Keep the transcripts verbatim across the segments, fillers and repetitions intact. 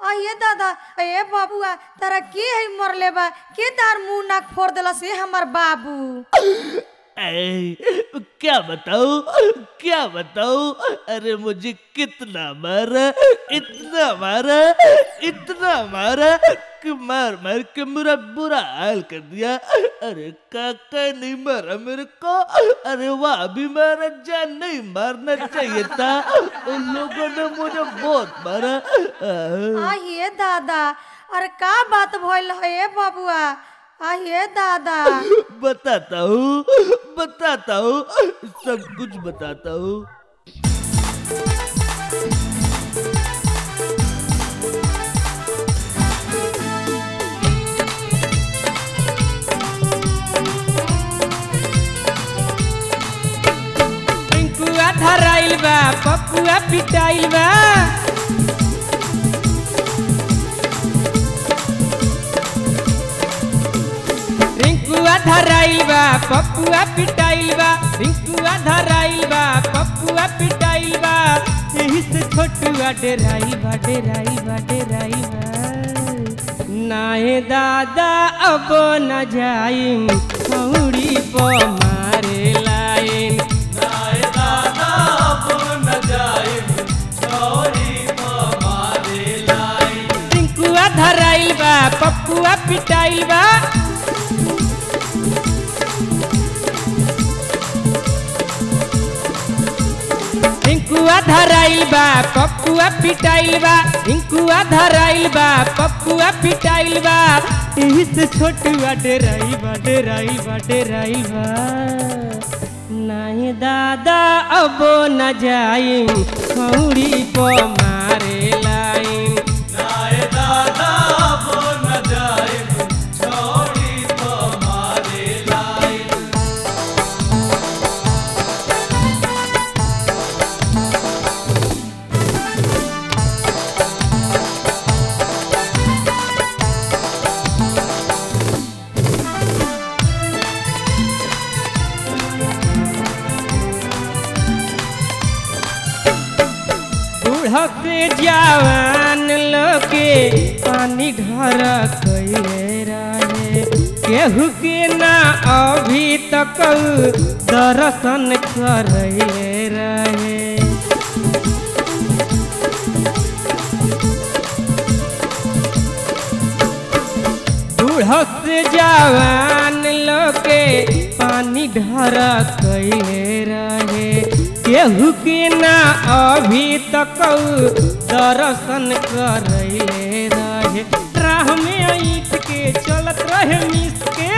आइए दादा ए बाबुआ तारा के है मरले बा के तार मुंह नाक फोड़ देला से हमर बाबू। ऐ, क्या बताऊं क्या बताऊं अरे मुझे कितना मारा इतना मारा इतना मारा कि मार मार के मेरा बुरा हाल कर दिया। अरे काका नहीं मारा मेरे को। अरे वाह भी मारा जान नहीं मारना चाहिए था। उन लोगों ने मुझे बहुत मारा। आइए दादा अरे का बात भइल है बाबुआ। आइए दादा बताता हूँ बताता हूँ सब कुछ बताता हूँ। रिंकुआ धराइल बा पपुआ पिटाइल बा। रिंकुआ धराइल बा पपुआ पिटाइल बा। रिंकुआ धराइल बा पपुआ पिटाइल बा। यही से छोटुआ डेराइल बा डेराइल बा डेराइल बा। नाहे दादा अब न जाइम खौड़ी प मारे लाइन। नाहे दादा अब न जाइम खौड़ी प मारे लाइन। रिंकुआ धराइल बा पपुआ पिटाइल बा। रिंकुआ धराइल बा पपुआ पिटाइल बा। रिंकुआ धराइल बा पपुआ पिटाइल बा। यही से छोटुआ डेराइल बा डेराइल बा डेराइल बा। नहीं दादा अब न जाइम खौड़ी प मारे लाइन। नाहे दादा अब न जाइम खौड़ी प मारे लाइन। बूढ़ से जवान लोके पानी ढर कैले रहे। केहू के ना अभी तक दर्शन करले रहे। बूढ़ से जवान लोके पानी ढर कैले रहे। केहू के ना अभी तक दर्शन करले रहे। राह में ईट के चलत रहे मिस के।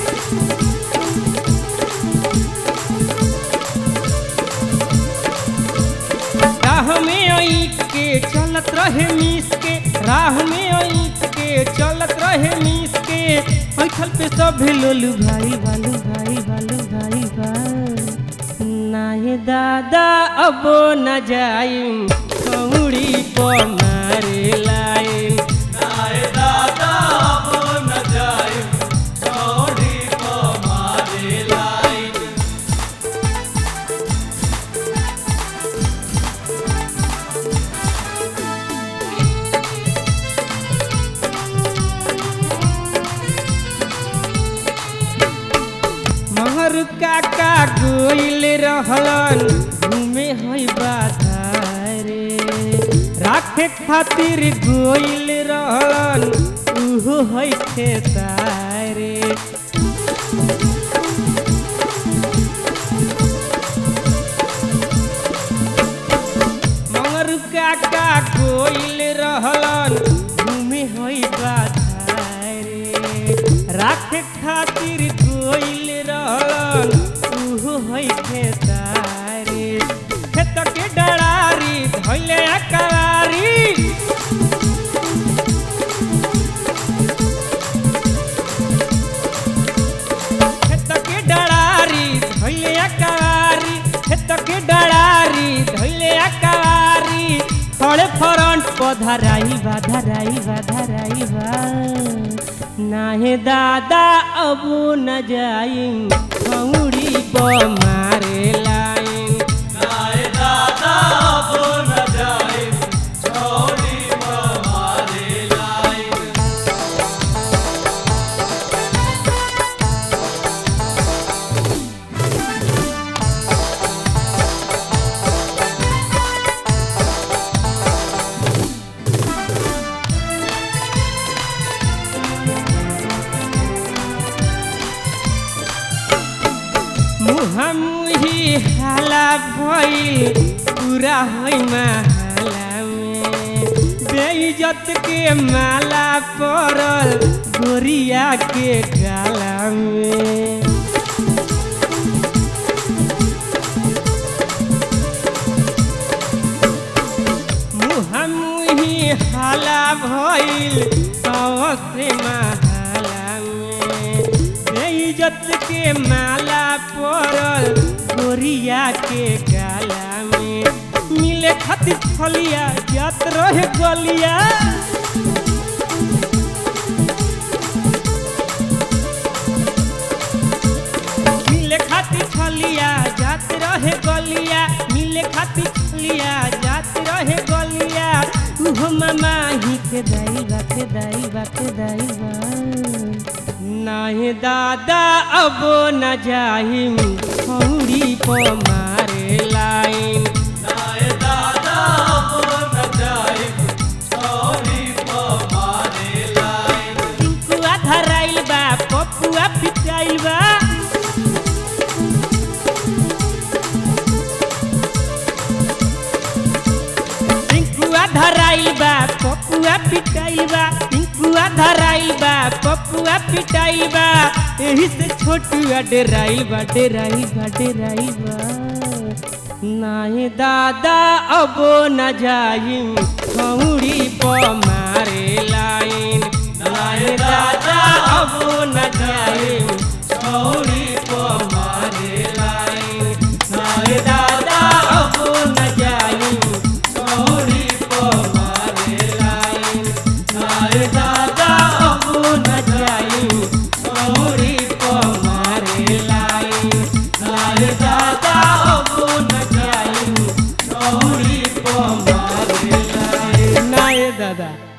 राह में ईट के चलत रहे मिस के। राह में ईट के चलत रहे मिस के। ऐठल पे सब लोलू भाई बालू भाई बालू भाई बा। नाहे दादा अब न जाइम खौड़ी प मारे लाइन। नाहे दादा अब न जाइम खौड़ी प मारे लाइन। महर काका गोइल रहलन घूमे है बाधारे। राखे खातिर गोइल रहलन उहो है खेसारे। महर काका गोइल रहलन घूमे है बाधारे। राखे खातिर गोइल रहलन उहो है खेसारे। खेत के डरारी धैले अकवारी। खेत के डरारी धैले अकवारी। खेत के डरारी धैले अकवारी। खड़े फ्रंट प धराइल बा धराइल बा धराइल बा। नाहे दादा अब न जाइम खौड़ी प मारे लाइन। नाहे दादा अब न जाइम खौड़ी प मारे ही हाला भइल पूरा होई महला में बेइज्जत के माला पड़ल गोरिया के गाला में मुहमुही हाला भइल से महला में बेइज्जत के माला पड़ल गोरिया के गाला में मिले खातिर फलिया जात रहे गलिया मिले खातिर फलिया जात रहे गलिया मिले खातिर फलिया जात रहे गलिया उहो मामा ही के दाई बा के दाई बा के दाई बा नाहे दादा अबो न जाहिम खौड़ी को मारे लाइन नाए दादा वो न जाए छोड़ी को मारे लाइन टिंकुआ धराइल बा पपुआ पिटाइल बा टिंकुआ धराइल बा पपुआ पिटाइल बा टिंकुआ धराइल बा पपुआ पिटाइल बा एही से छोटुआ डेराइल बा डेराइल बा डेराइल बा नाहे दादा अबो न जाहिम खौड़ी प मारे लाइन नाहे दादा अबो न जाहिम खौड़ी प मारे लाइन नाहे दादा अबो न जाहिम खौड़ी प मारे लाइन नाहे दादा अबो न जाहिम खौड़ी प मारे लाइन नाहे दादा अबो न जाहिम खौड़ी प मारे लाइन नाहे दादा